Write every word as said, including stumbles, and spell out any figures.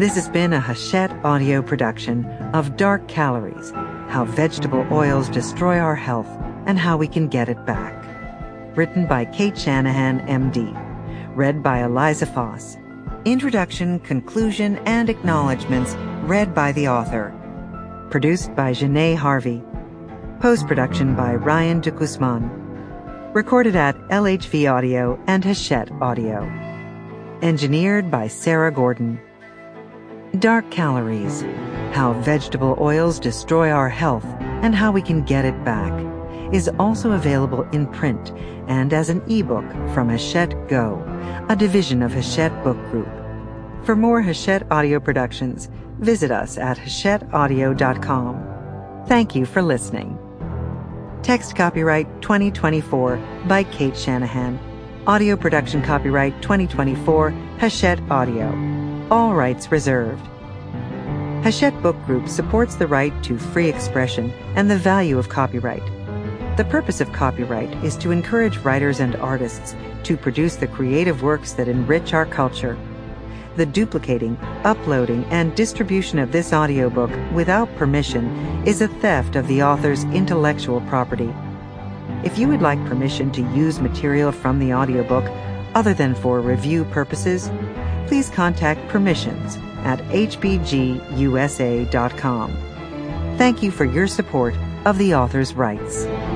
This has been a Hachette audio production of Dark Calories, How Vegetable Oils Destroy Our Health and How We Can Get It Back. Written by Kate Shanahan, M D. Read by Eliza Foss. Introduction, conclusion, and acknowledgments read by the author. Produced by Janae Harvey. Post-production by Ryan de Guzman. Recorded at L H V Audio and Hachette Audio. Engineered by Sarah Gordon. Dark Calories, How Vegetable Oils Destroy Our Health and How We Can Get It Back, is also available in print and as an ebook from Hachette Go, a division of Hachette Book Group. For more Hachette audio productions, visit us at hachette audio dot com. Thank you for listening. Text copyright twenty twenty-four by Kate Shanahan. Audio production copyright twenty twenty-four, Hachette Audio. All rights reserved. Hachette Book Group supports the right to free expression and the value of copyright. The purpose of copyright is to encourage writers and artists to produce the creative works that enrich our culture. The duplicating, uploading, and distribution of this audiobook without permission is a theft of the author's intellectual property. If you would like permission to use material from the audiobook other than for review purposes, please contact permissions at h b g u s a dot com. Thank you for your support of the author's rights.